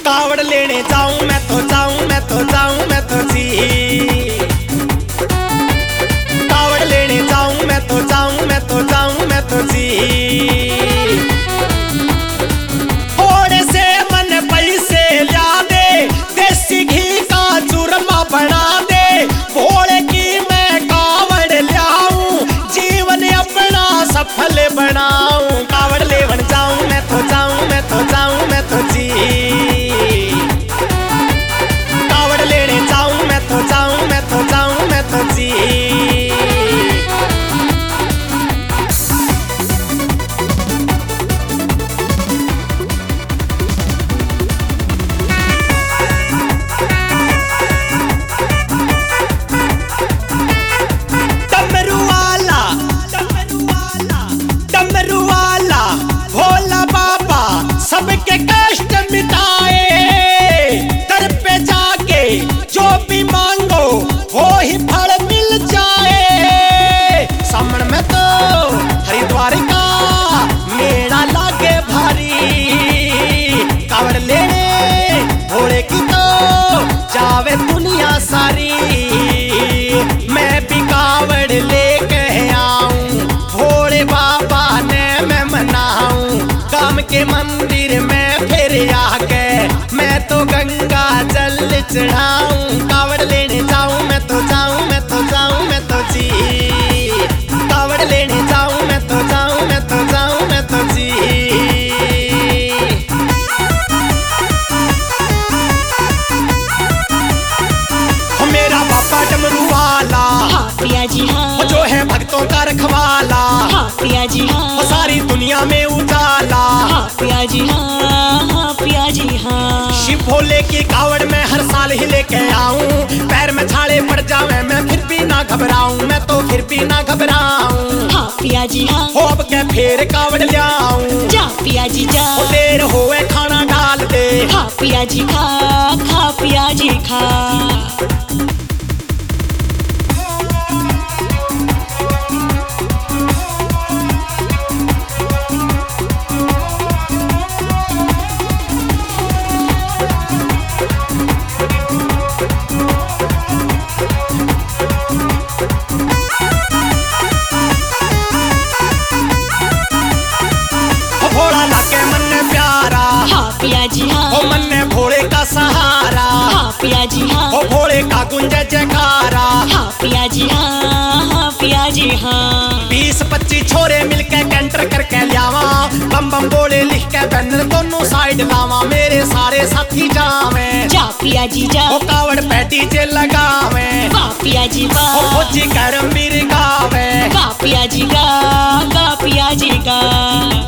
कावड़ लेने जाऊं मैं तो जाऊं मैं तो जाऊं मैं तो जी। कावड़ लेने जाऊं मैं तो जाऊं मैं तो जाऊं मैं तो जी। थोड़े से मन पैसे ला दे, देसी घी का चूरमा बना दे, भोले की मैं कावड़ लाऊं, जीवन अपना सफल बनाऊं। कावड़ लेवन जाऊं मैं तो जाऊं मैं तो जाऊं मैं तो जी। कावड़ लेने जाऊं मैं तो जाऊं मैं तो जाऊं मैं तो जी। सबके कष्ट मिटाए, दर पे जाके जो भी मांगो वो ही फल मिल जाए। सामन में तो हरिद्वार का मेला लागे भारी, कावड़ लेने भोले की तो जावे दुनिया सारी। मैं भी कावड़ लेके आऊं, भोले बाबा ने मैं मनाऊं, काम के मंदिर में फिर आके मैं तो गंगा जल चढ़ाऊं। कावड़ लेने जाऊं मैं तो जाऊं मैं तो जाऊं मैं तो जी। कावड़ लेने जाऊं मैं तो जाऊं मैं तो जाऊं मैं तो जी। मेरा बाबा डमरू वाला, हाँ पिया जी हाँ, जो है भक्तों का रखवाला, हाँ पिया जी हाँ, सारी दुनिया में उजाला, हाँ पिया जी हाँ, हाँ पिया जी हाँ। शिव भोले की कावड़ में हर साल ही लेके आऊं, पैर में छाले पड़ जावे मैं फिर भी ना घबराऊं, मैं तो फिर भी ना घबराऊं। हाँ पिया जी हाँ, हो अब के फिर कावड़ लाऊं, जा पिया जी जा, देर होए खाना डाल दे, खा पिया जी खा, खा पिया जी खा। भोला लागे मन में प्यारा, हाँ पिया जी हाँ, ओ मन में भोले का सहारा, हाँ पिया जी हाँ, ओ भोले का गुंजे जयकारा। हाँ पिया जी हाँ, हाँ पिया जी हाँ। 20-25 छोरे मिलके कैंटर करके लियावा, बम बम बोले लिख के बैनर दोनों साइड लावा, मेरे सारे साथी जावे, जा पिया जी जा, ओ कावड़ पे डीजे लगावे, वाह पिया जी ओ वाह, फौजी करम बीर गावे, गा पिया जी गा, गा पिया जी गा।